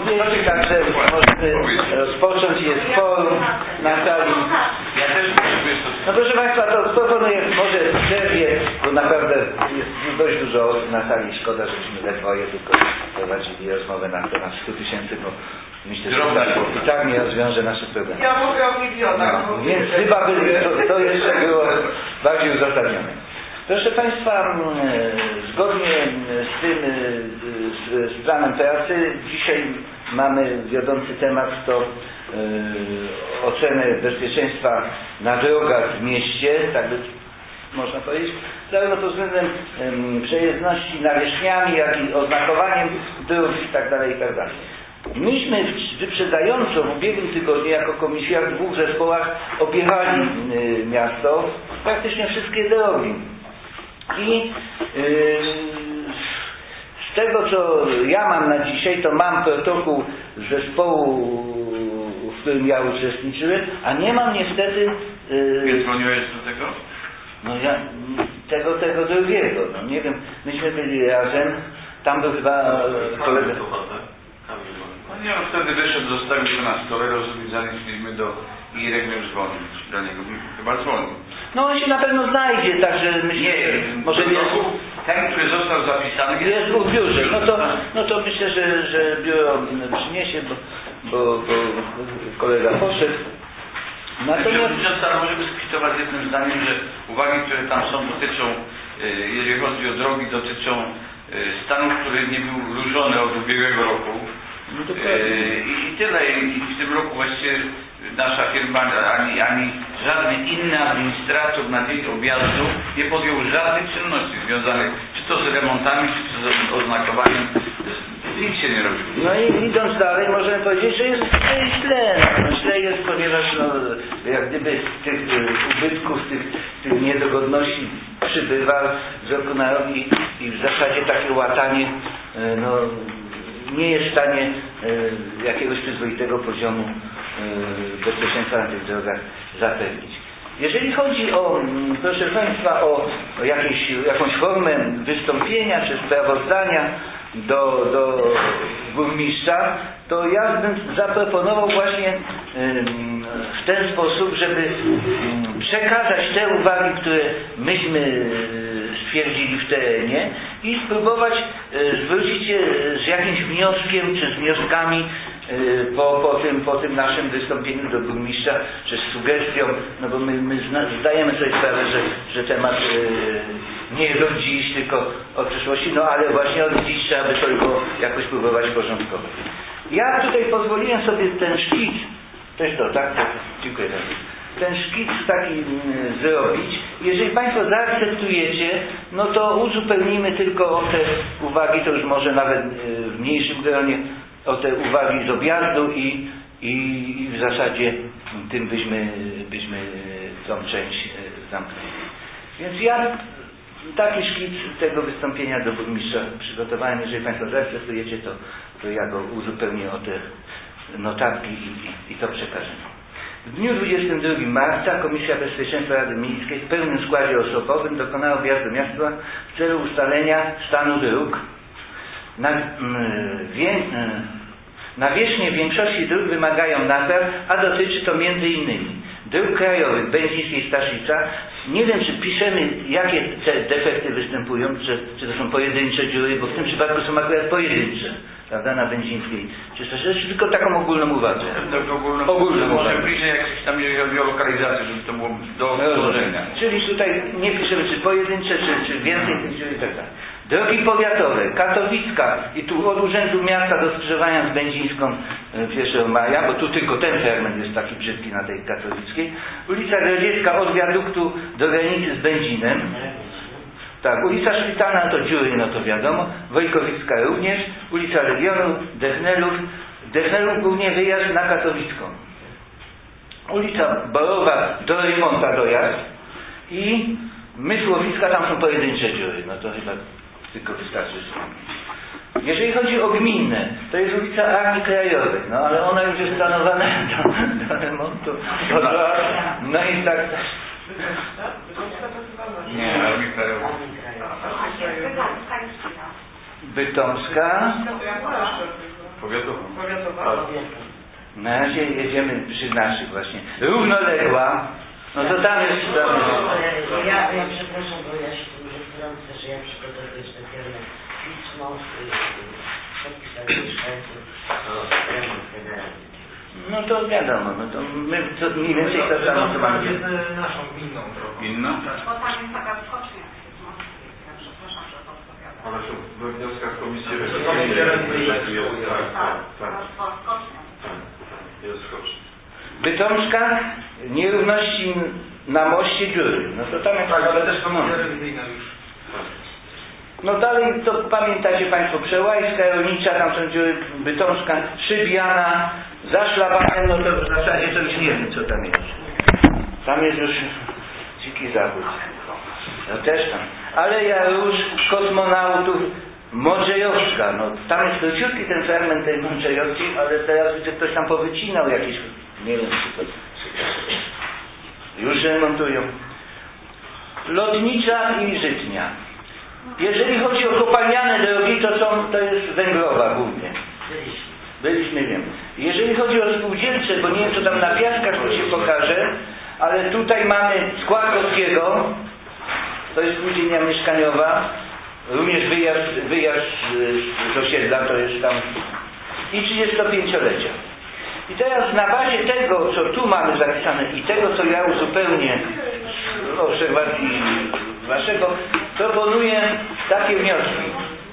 odpowiedzi, także możemy rozpocząć, jest forum na sali. Ja też No proszę Państwa, to proponuję może w przerwie, bo naprawdę jest dość dużo osób na sali, szkoda, żeśmy we dwoje tylko prowadzili rozmowę na temat 100 000, bo myślę, że i tak nie rozwiąże naszych problemów. Ja mówię o milionach. No, więc chyba by to jeszcze było bardziej uzasadnione. Proszę Państwa, zgodnie z tym, z planem pracy, dzisiaj mamy wiodący temat, to ocenę bezpieczeństwa na drogach w mieście, tak by można powiedzieć, zarówno pod względem przejezdności nawierzchniami, jak i oznakowaniem dróg itd. itd. Myśmy wyprzedzająco w ubiegłym tygodniu jako komisja w 2 zespołach objechali miasto, praktycznie wszystkie drogi. I z tego, co ja mam na dzisiaj, to mam protokół zespołu, w którym ja uczestniczyłem, a nie mam niestety... Nie dzwoniłeś do tego? No ja tego drugiego, no nie wiem, myśmy byli razem, tam był chyba kolega... No nie, on wtedy wyszedł, zostawił go na stole, zadzwoniliśmy do Irek, miał dzwonić do niego, chyba dzwonił. No on się na pewno znajdzie, także myślę, nie, może jest... Ten, który został zapisany jest w biurze. No to myślę, że biuro przyniesie, bo kolega poszedł. Natomiast możemy skwitować jednym zdaniem, że uwagi, które tam są, dotyczą, jeżeli chodzi o drogi, dotyczą stanu, który nie był różony od ubiegłego roku. No I tyle. I w tym roku właściwie nasza firma, ani żadny inny administrator na dzień objazdu nie podjął żadnych czynności związanych czy to z remontami, czy z oznakowaniem. Nic się nie robiło. No i idąc dalej, możemy powiedzieć, że jest źle. No, źle jest, ponieważ jak gdyby tych ubytków, tych niedogodności przybywa z roku na rok i w zasadzie takie łatanie nie jest w stanie jakiegoś przyzwoitego poziomu bezpieczeństwa na tych drogach zapewnić. Jeżeli chodzi o, proszę Państwa, o jakąś formę wystąpienia czy sprawozdania do burmistrza, to ja bym zaproponował właśnie w ten sposób, żeby przekazać te uwagi, które myśmy stwierdzili w terenie i spróbować zwrócić się z jakimś wnioskiem czy z wnioskami po tym naszym wystąpieniu do burmistrza, czy z sugestią, no bo my zdajemy sobie sprawę, że temat nie jest od dziś, tylko od przyszłości, no ale właśnie od dziś trzeba by to jakoś próbować porządkować. Ja tutaj pozwoliłem sobie ten szkic, to jest to, tak? Dziękuję bardzo. Ten szkic taki zrobić. Jeżeli Państwo zaakceptujecie, no to uzupełnimy tylko o te uwagi, to już może nawet w mniejszym gronie, o te uwagi z objazdu i w zasadzie tym byśmy tą część zamknęli. Więc ja taki szkic tego wystąpienia do burmistrza przygotowałem. Jeżeli Państwo zaakceptujecie, to ja go uzupełnię o te notatki i to przekażę. W dniu 22 marca Komisja Bezpieczeństwa Rady Miejskiej w pełnym składzie osobowym dokonała objazdu miasta w celu ustalenia stanu dróg. Nawierzchnie większości dróg wymagają napraw, a dotyczy to m.in. dróg krajowych, Będzińskiej, Staszica. Nie wiem, czy piszemy, jakie te defekty występują, czy to są pojedyncze dziury, bo w tym przypadku są akurat pojedyncze, prawda, na Będzińskiej czy Staszica, czy tylko taką ogólną uwagę? Ogólną może bliżej jakiś tam, jeżeli chodzi o lokalizację, żeby to było do wdrożenia. Czyli tutaj nie piszemy, czy pojedyncze, czy więcej tych dziur i tak dalej. Drogi powiatowe, Katowicka i tu od Urzędu Miasta do skrzyżowania z Będzińską 1 maja, bo tu tylko ten fragment jest taki brzydki na tej katowickiej. Ulica Grodziecka od wiaduktu do granicy z Będzinem. Tak, ulica Szpitana to dziury, no to wiadomo. Wojkowicka również. Ulica Legionu, Dechnelów głównie wyjazd na Katowicką. Ulica Borowa do Rejmonta dojazd i Mysłowiska, tam są pojedyncze dziury, no to chyba tylko wystarczy. Jeżeli chodzi o gminne, to jest ulica Armii Krajowej, no ale ona już jest planowana do remontu. No i tak. Nie, Armii Krajowej. Bytomska. Powiatowa. Na razie jedziemy przy naszych właśnie. Równoległa, no to tam jest... Ja przepraszam, bo ja się tu już wtrącę, że ja przygotowuję specjalne pismo podpisane mieszkańców o remont generalny. No to wiadomo, no to my mniej więcej to samo co mamy. Naszą inną drogą. Inną? Bo tam jest taka skocznia. Ja przepraszam, że to odpowiadam. Ale to we wnioskach komisji jest skocznia. Bytomska, nierówności na moście dziury. No to tam jest... Tak, ale też komisja rewizyjna już. No dalej to pamiętacie Państwo, Przełajska, Rolnicza, tam są dziury, Bytomska, Szybiana, za Szlabanem, no to w zasadzie to już nie wiem co tam jest. Tam jest już dziki zachód. No też tam. Aleja Róż, Kosmonautów, Modrzejowska. No tam jest króciutki ten fragment tej Modrzejowskiej, ale teraz widzę ktoś tam powycinał jakieś, nie wiem czy to już remontują. Lotnicza i Żytnia. Jeżeli chodzi o kopalniane drogi, to jest węglowa głównie. Byliśmy, wiem. Jeżeli chodzi o spółdzielcze, bo nie wiem co tam na Piaskach to się pokaże, ale tutaj mamy Składkowskiego, to jest spółdzielnia mieszkaniowa, również wyjazd z osiedla, to jest tam i 35-lecia. I teraz na bazie tego, co tu mamy zapisane i tego, co ja uzupełnię z obserwacji waszego, proponuję takie wnioski.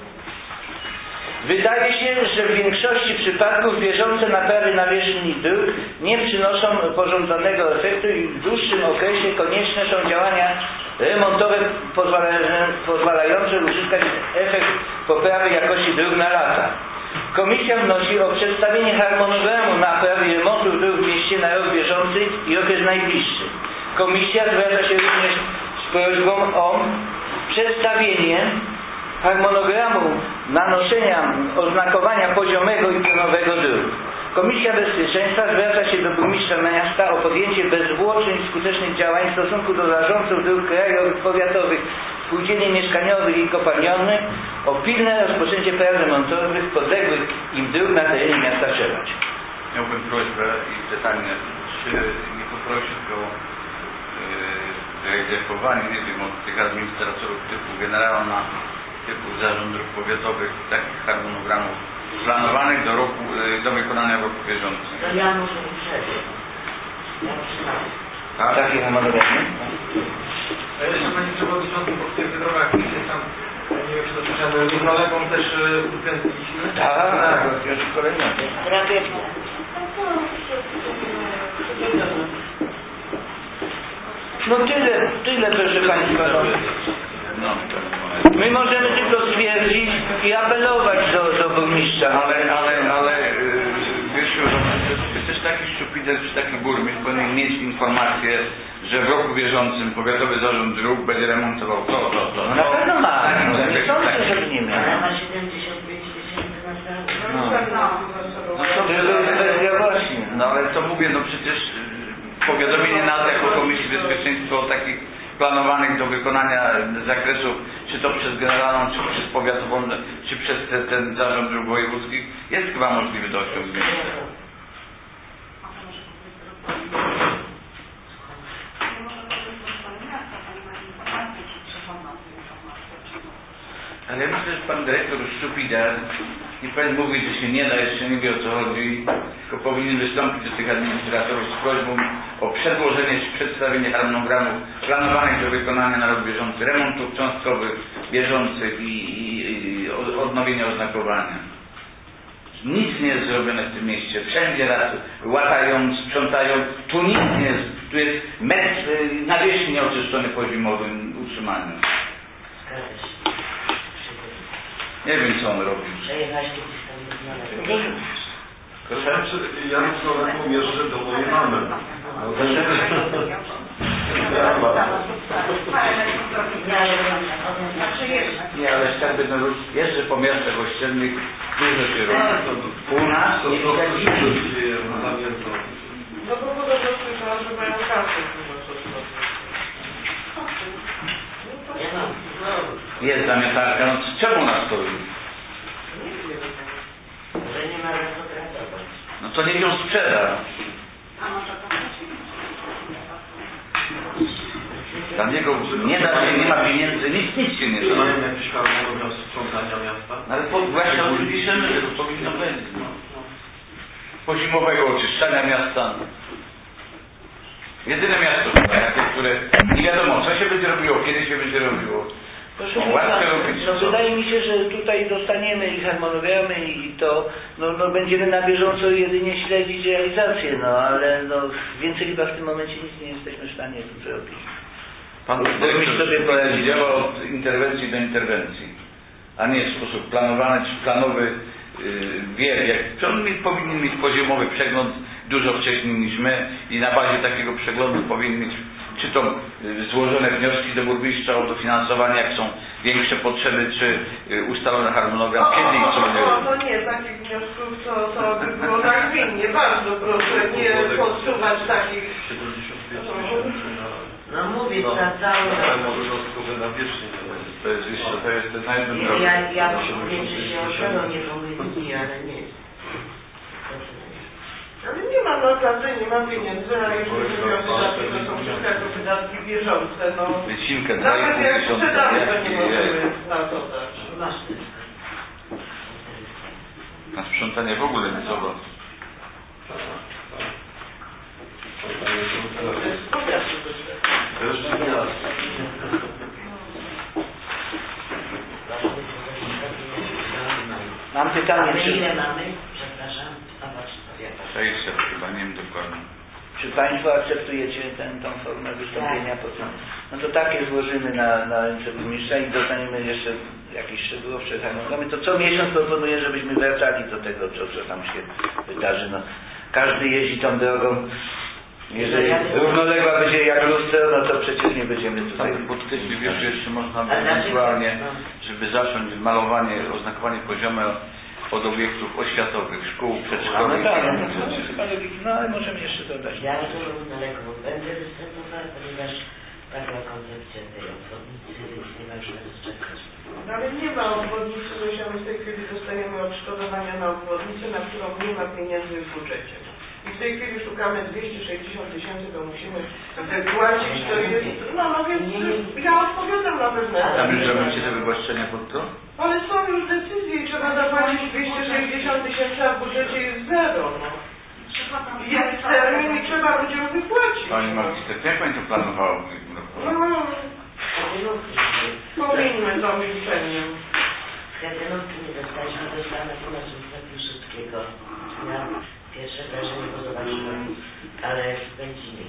Wydaje się, że w większości przypadków bieżące naprawy nawierzchni dróg nie przynoszą pożądanego efektu i w dłuższym okresie konieczne są działania remontowe pozwalające uzyskać efekt poprawy jakości dróg na lata. Komisja wnosi o przedstawienie harmonogramu naprawy i remontu dróg w mieście na rok bieżący i okres najbliższy. Komisja zwraca się również z prośbą o przedstawienie harmonogramu nanoszenia oznakowania poziomego i pionowego dróg. Komisja Bezpieczeństwa zwraca się do burmistrza miasta o podjęcie bezzwłocznych i skutecznych działań w stosunku do zarządców dróg krajowych, powiatowych, spółdzielni mieszkaniowych i kopalnianych o pilne rozpoczęcie prac remontowych podległych im dróg na terenie miasta Szerać. Miałbym prośbę i pytanie, czy nie poprosić o wyegzekwowanie, nie wiem, od tych administratorów typu generalna, typu zarząd dróg powiatowych, takich harmonogramów planowanych do wykonania w roku bieżącym. To ja muszę uprzedzać. Takie harmonogramy? A jeszcze Panie Przewodniczący, po tych drogach jest tam, nie wiem czy to słyszałem, równoległą też uwzględniliśmy. Tak, już kolejna. No tyle proszę Państwa. No, My możemy tylko stwierdzić i apelować do burmistrza. ale wiesz, że też taki szczupider czy taki burmistrz powinien mieć informację, że w roku bieżącym powiatowy zarząd dróg będzie remontował to. No na pewno ma. No, nie sądzę, żeby nie miał. Ale ma 75 000 To jest kwestia właśnie. No ale co mówię, no przecież powiadomienie nas jako Komisji Bezpieczeństwa o takich planowanych do wykonania zakresów, czy to przez generalną, czy przez powiatową, czy przez ten zarząd dróg wojewódzkich, jest chyba możliwy do osiągnięcia. Ale ja myślę, że pan dyrektor Szczupider nie powinien mówić, że się nie da, jeszcze nie wie o co chodzi, tylko powinien wystąpić do tych administratorów z prośbą o przedłożenie czy przedstawienie harmonogramów planowanych do wykonania na rok bieżący, remontów cząstkowych, bieżących i odnowienia oznakowania. Nic nie jest zrobione w tym mieście. Wszędzie raz łatają, sprzątają. Tu nic nie jest. Tu jest metr nawierzchni nieoczyszczony po zimowym utrzymaniu. Nie wiem co on robi. Przejechać kiedyś tam To znaczy, ja na Słowaku jeżdżę do mojej mamy. Nie, ale tak by jeżdżę po miastach ościennych, dużo się robi. U nas To nie widać co się dzieje na mięso. No bo po prostu, że mają kasę. jest zamietarka, no czemu nas to robi? Że nie ma to niech ją sprzeda. A może to Dla niego nie da się, nie ma pieniędzy, nic się nie Czy da. mają jakiś harmonogram sprzątania miasta? Ale właśnie o tym piszemy, że to powinno być. Pozimowego oczyszczania miasta. Jedyne miasto chyba, jakie, które nie wiadomo, co się będzie robiło, kiedy się będzie robiło. Proszę łatwo Państwa, robić, no co? wydaje mi się, że tutaj dostaniemy i harmonogramy i to, no będziemy na bieżąco jedynie śledzić realizację, no ale no więcej chyba w tym momencie nic nie jesteśmy w stanie tu zrobić. Pan burmistrz sobie poradzi. działa od interwencji do interwencji, a nie w sposób planowany czy planowy wie, czy on powinien mieć poziomowy przegląd dużo wcześniej niż my i na bazie takiego przeglądu powinien mieć czy to złożone wnioski do burmistrza o dofinansowanie, jak są większe potrzeby, czy ustalony harmonogram, kiedy i co będzie robić. No nie, takich wniosków to by było nagminnie. Bardzo proszę nie podsuwać takich... 75 tysięcy na... No mówię, za cały Ale rok. może dodatkowe na wiecznie. To jest jeszcze, to jest ten najlepszy drog. Ja mówię, że się osiodą nie pomylili, ale nie. Ale nie ma, naprawdę nie ma pieniędzy, a jeżeli mówię o wydatki, to są wszystko jako wydatki bieżące, no. Wycinkę Nawet jak 2,5 sprzedamy, to nie tysiąca. możemy na to dać. Masz ty. Na sprzątanie w ogóle nie trzeba. To jest powiat Mam pytanie, Ale czy... ile mamy? Przepraszam. Zobacz, to ja 600 chyba, nie wiem dokładnie. Czy Państwo akceptujecie tą formę wystąpienia potem? No to takie złożymy na ręce burmistrza i dostaniemy jeszcze jakieś szczegółowsze harmonogramy. To co miesiąc proponuję, żebyśmy wracali do tego, co tam się wydarzy. No, każdy jeździ tą drogą. Jeżeli równoległa będzie jak lustro, no to przecież nie będziemy tutaj... Tak, podkreślić, wiesz, jeszcze można by Ale dlaczego? ewentualnie, żeby zacząć malowanie, oznakowanie poziome od obiektów oświatowych, szkół, No przedszkoli. tak, no ale możemy jeszcze dodać. Ja tą równoległą będę występowała, ponieważ taka koncepcja tej obwodnicy, więc nie ma już na co czekać. No ale nie ma obwodnicy, my w tej chwili dostajemy odszkodowania na obwodnicę, na którą nie ma pieniędzy w budżecie. I w tej chwili szukamy 260 tysięcy, to musimy wypłacić, to jest... No więc ja odpowiadam na pewne... Tam już robicie te wywłaszczenia pod to? Ale są już decyzje i trzeba zapłacić 260 tysięcy, a w budżecie jest zero, no. Jest termin i trzeba ludziom wypłacić. Pani no. magister, jak Pani to planowała w ubiegłym roku? Pomińmy to milczeniem. Kretynówki nie dostaliśmy, dostałem natomiast Piłsudskiego. Ja pierwsze wrażenie, bo zobaczyłem, ale spędzili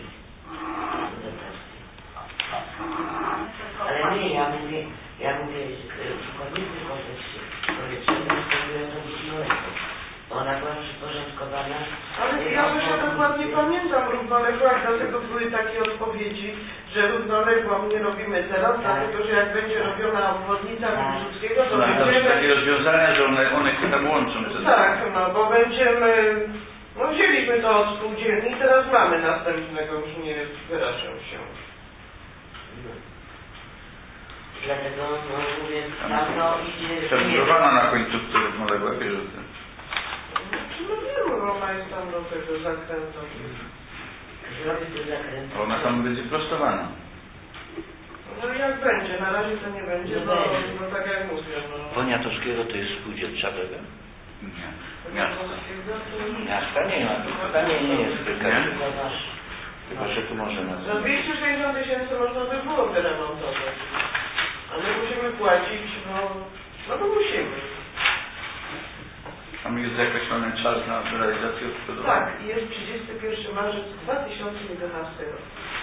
ale nie, ja mówię w kobiety kontekście powietrznym, mówię o to równoległą. Ona była przyporządkowana. Ale ja już dokładnie pamiętam równoległa, dlatego były takie odpowiedzi, że równoległą nie robimy teraz, dlatego że jak będzie robiona obwodnica Piłsudskiego, to Tam są będziemy... takie rozwiązania, że one chyba łączą. Tak, no bo będziemy... No wzięliśmy to od spółdzielni i teraz mamy następnego, już nie wyrażam się. Dlatego mówię, no idzie... Przebudowana na końcówce równoległa, wiesz o tym. No wiem, ona jest tam do tego zakrętu. Zrobi to zakręt. Ona tam będzie prostowana. No jak będzie, na razie to nie będzie, bo tak jak mówię, no... Poniatowskiego to jest spółdzielcza droga? Nie. Miasto. Miasta nie ma, to nie jest chyba, że tu może na Za 260 tysięcy można by było wyremontować. Ale musimy płacić, no to musimy. Tam jest zakreślony czas na realizację odszkodowania. Tak, jest 31 marzec 2011 rok.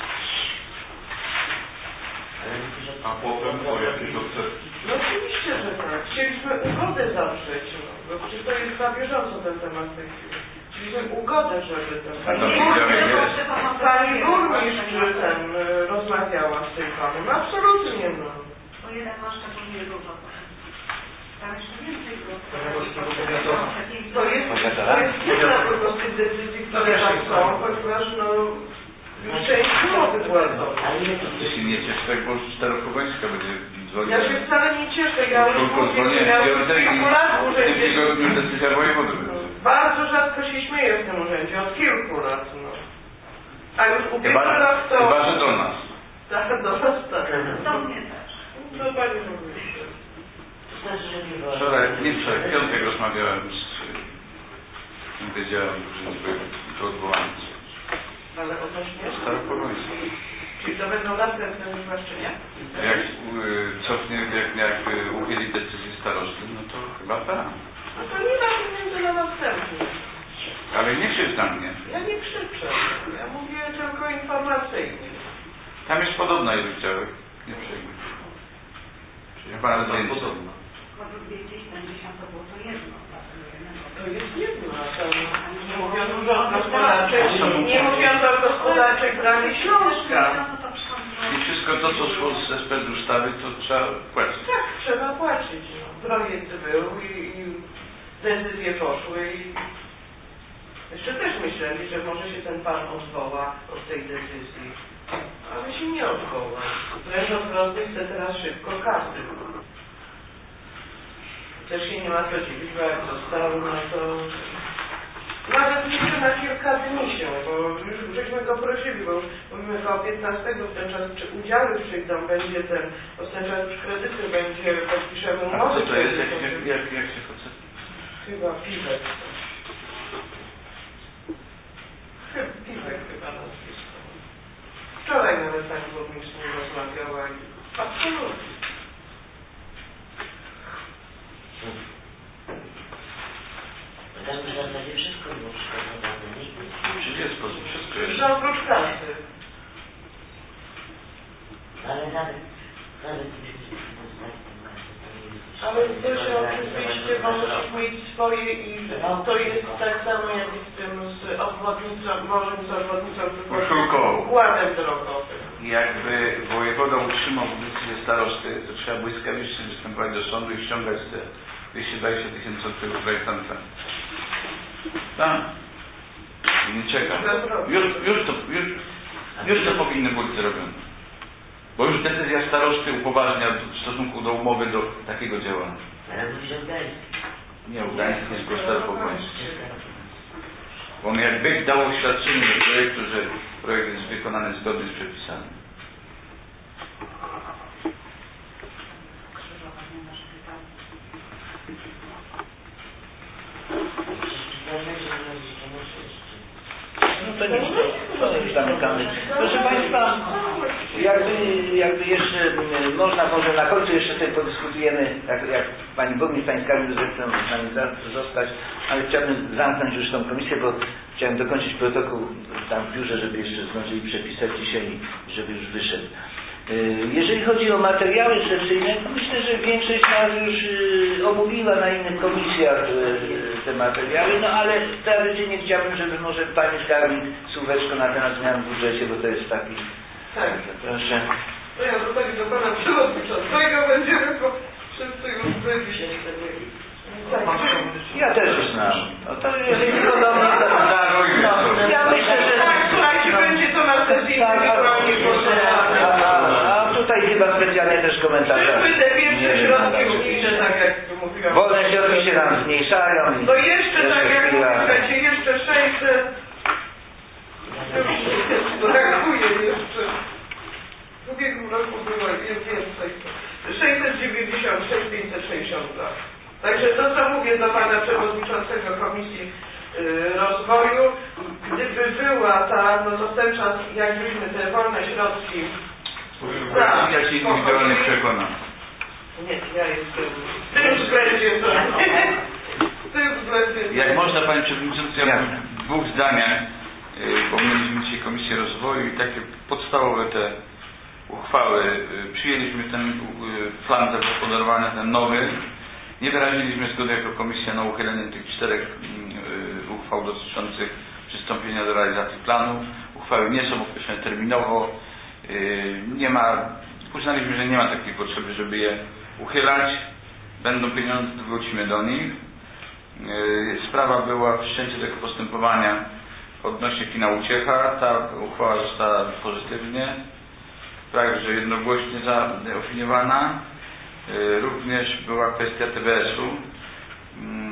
A potem po jakieś odsetki? No oczywiście, że tak. Chcieliśmy ugodę zawrzeć, bo przecież to jest na bieżąco ten temat w tej chwili. Chcieliśmy ugodę, żeby ten... Pani burmistrz rozmawiała z tym panem. Absolutnie, no. Bo jeden ma szczególnie dużo. Tam jeszcze więcej było. To jest jedna tylko z tych decyzji, które tam są, ponieważ no część było wypłacona. Jeśli nie ciesz tak, bo Staropogońska będzie dzwonić. Ja się wcale nie cieszę, ja już mówię, ja już kilku lat w tym tygodniu decyzja wojewody będzie. bardzo rzadko się śmieję w tym urzędzie, od kilku lat, no. A już ubiegły rok to... Chyba, że do nas. Tak, do nas tak. Do mnie też. No Pani burmistrz. To znaczy, że nie było. Wczoraj, w piątek rozmawiałem z Wydziałem Urzędu Odwołania. Ale odnośnie? Staropogońską. Czyli to będą następne wywłaszczenia? Jak cofnie, jak uchyli decyzję starosty, no to chyba tak. No to nie ma pieniędzy na następny. Ale nie krzycz na mnie. Ja nie krzyczę. Ja mówię tylko informacyjnie. Tam jest podobna ilość działek. Nie przejmuj. Chyba nawet więcej. Może 270 to było to jedno. To jest jedno, a tam nie mówiąc dużo o gospodarczej, nie mówiąc o gospodarczej planie Śląska. I wszystko to, co szło ze specustawy, to trzeba płacić. Tak, trzeba płacić. No. Projekt był i decyzje poszły i jeszcze też myśleli, że może się ten pan odwoła od tej decyzji. Ale się nie odwoła. Wręcz odwrotnie chce teraz szybko kasy. Też się nie ma co dziwić, bo jak został, no to... Nawet jeszcze na kilka dni się, bo już żeśmy go prosili, bo już mówimy koło 15 w ten czas, czy udziały przyjdą, będzie ten, bo w ten czas już kredyty będzie, podpiszemy A umowy. co to jest? Jak się chce? Chyba piwek. Piwek chyba nazwisko. Wczoraj nawet pani burmistrz nie rozmawiała i absolutnie. Tam w zasadzie wszystko było przygotowane, nikt nie... Czy jest wszystko jest? Że oprócz kasy. Ale nawet gdybyśmy dostali tę kasę, to nie jest... Ale to się oczywiście, bo musisz mieć swoje i to jest tak samo jak z tym z obwodnicą, morzem z obwodnicą, tylko układem drogowym. Jakby wojewoda utrzymał decyzję starosty, to trzeba błyskawicznie występować do sądu i ściągać te 220 000 od tego projektanta. Tak. I nie czekam. Już to powinno być zrobione. Bo już decyzja starosty upoważnia w stosunku do umowy do takiego działania. Ale mówisz o Gdańsku. Nie o Gdańsku, tylko Staropogońsku. Bo on jakby dał oświadczenie do projektu, że projekt jest wykonany zgodnie z przepisami. No to nic, to już zamykamy. Proszę Państwa, jakby jeszcze można, może na końcu jeszcze sobie podyskutujemy, jak Pani Burmistrz, Pani Skarbnik zechcą z nami zostać, ale chciałbym zamknąć już tą komisję, bo chciałem dokończyć protokół tam w biurze, żeby jeszcze zdążyli przepisać dzisiaj, żeby już wyszedł. Jeżeli chodzi o materiały sesyjne, to myślę, że większość z nas już omówiła na innych komisjach te materiały, no ale tradycyjnie chciałbym, żeby może Pani Skarbnik słóweczko na temat zmian w budżecie, bo to jest taki... Tak. Proszę. No ja tutaj do Pana Przewodniczącego będziemy, bo wszyscy już byli. Ja też już znam. No to jeżeli tylko do mnie... No, ja myślę, że... Tak, słuchajcie, będzie to na sesji indywidualnie głosowane. A tutaj chyba specjalnie też komentarze. Przyszły te pierwsze środki unijne, tak jak mówiłam. Wolne środki się nam zmniejszają. No jeszcze tak jak mówicie, jeszcze 600. Brakuje jeszcze. W ubiegłym roku było więcej. 696, 562. Także to, co mówię do Pana Przewodniczącego Komisji Rozwoju, gdyby była ta, no to w ten czas, jakbyśmy te wolne środki... Ja się indywidualnie przekonam. Nie, ja jestem w tym względzie to... W tym względzie... Jak można, Panie Przewodniczący, ja w dwóch zdaniach, bo mieliśmy dzisiaj Komisję Rozwoju i takie podstawowe te uchwały. Przyjęliśmy ten plan zagospodarowania, ten nowy. Nie wyraziliśmy zgody jako komisja na uchylenie tych 4 uchwał dotyczących przystąpienia do realizacji planu. Uchwały nie są określone terminowo. Uznaliśmy, że nie ma takiej potrzeby, żeby je uchylać. Będą pieniądze, wrócimy do nich. Sprawa była wszczęcie tego postępowania odnośnie kina Uciecha. Ta uchwała została pozytywnie, także jednogłośnie zaopiniowana. Również była kwestia TBS-u.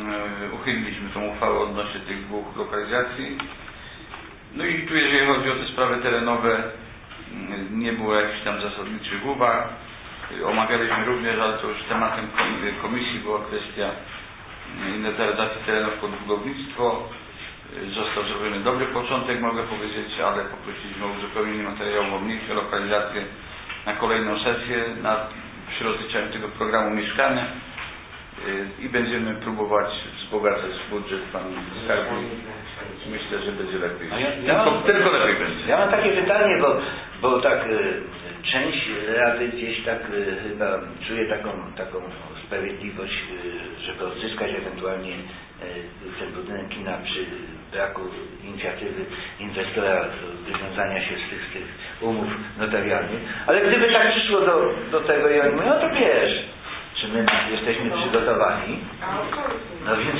uchyliliśmy tą uchwałę odnośnie tych 2 lokalizacji. No i tu jeżeli chodzi o te sprawy terenowe, nie było jakichś tam zasadniczych uwag. Omawialiśmy również, ale to już tematem komisji była kwestia inwentaryzacji terenów pod budownictwo. Został zrobiony dobry początek, mogę powiedzieć, ale poprosiliśmy o uzupełnienie materiału o mniejsze lokalizacje na kolejną sesję przy rozliczaniu tego programu mieszkania i będziemy próbować wzbogacać budżet pan skarbnik. Myślę, że będzie lepiej. Tylko lepiej będzie. Ja mam takie pytanie, bo tak część Rady gdzieś tak chyba czuje taką sprawiedliwość, żeby odzyskać ewentualnie ten budynek kina przy braku inicjatywy inwestora wywiązania się z tych umów notarialnych. Ale gdyby tak przyszło do tego i oni mówią, no to wiesz, czy my jesteśmy przygotowani. No więc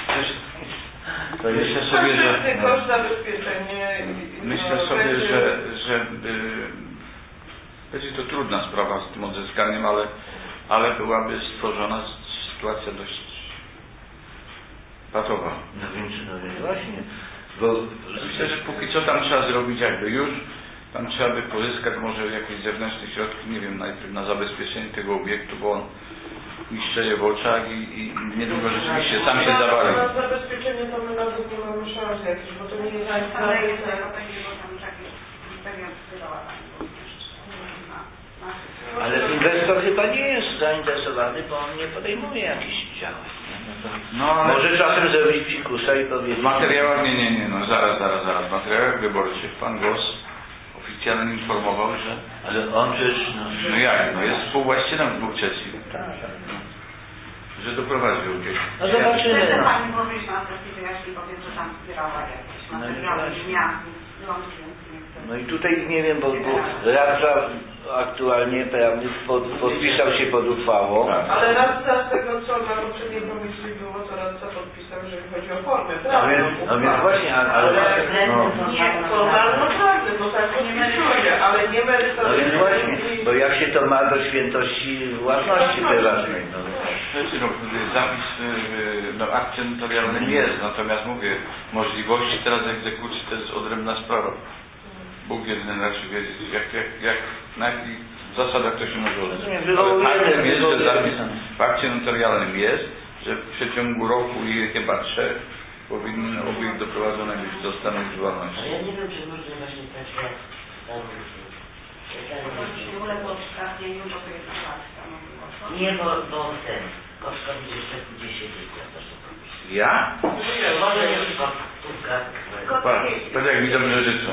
to myślę sobie, że koszt zabezpieczenie. Myślę sobie, że będzie to trudna sprawa z tym odzyskaniem, ale byłaby stworzona sytuacja dość patowa. No więc właśnie. Bo myślę, że póki co tam trzeba zrobić jakby już. Tam trzeba by pozyskać może jakieś zewnętrzne środki, nie wiem, najpierw na zabezpieczenie tego obiektu, bo on niszczeje w oczach i niedługo rzeczywiście sam się zawali. Na zabezpieczenie to my nawet nie mamy szans jakichś, bo to nie jest ale inwestor chyba nie jest zainteresowany, bo on nie podejmuje jakichś działań. Może czasem zrobić psikusa i powiedzieć... W materiałach, nie, no zaraz. W materiałach wyborczych pan Głos oficjalnie informował, że... Ale on przecież... No jak? No jest współwłaścicielem 2/3. Tak. Że doprowadził gdzieś. No zobaczymy. Chcę pani powiedzieć na sesji, to ja się powiem, że tam zbierała jakieś materiały zmian. No i tutaj nie wiem, bo radca aktualnie prawny podpisał się pod uchwałą. Tak. Ale radca z tego, co na poprzedniej komisji było, to radca podpisał, jeżeli chodzi o formę prawną. No więc właśnie, ale nie formalno-prawny, bo tak podpisuje, ale nie merytoryczny. no więc właśnie, bo jak się to ma do świętości własności prywatnej. Zapis w akcie notarialnym jest, natomiast mówię, możliwości teraz egzekucji to jest odrębna sprawa. Bóg jedyny raczy wiedzieć, na jakich zasadach to się może odbyć. Ale faktem jest, że zapis w akcie notarialnym jest, że w przeciągu roku i chyba 3 powinien obiekt doprowadzony być do stanu działalności. Ja nie wiem, czy można właśnie tak jak Nie uległo przedstawieniu, bo to jest akcja. nie, bo ten Koszkowicz jeszcze gdzieś siedzi, proszę powiedzieć. Ja? Może nie tylko Turka. Tak jak mi dobrze życzą.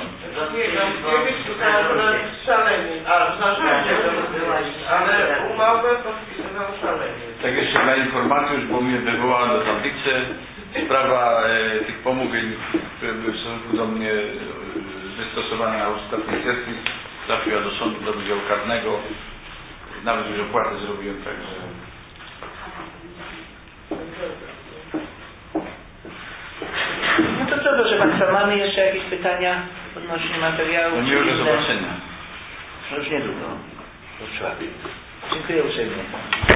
Szalenie, w zarządzie, ale umowę podpisywał szalenie. Tak jeszcze dla informacji, już bo mnie wywołała do tablicy sprawa tych pomówień, które były w stosunku do mnie wystosowane na ostatniej sesji, trafiła do sądu do wydziału karnego. Nawet już opłatę zrobiłem, także... No to co, proszę Państwa, mamy jeszcze jakieś pytania odnośnie materiału? No miłego zobaczenia. Już niedługo, w czwartek. Dziękuję uprzejmie.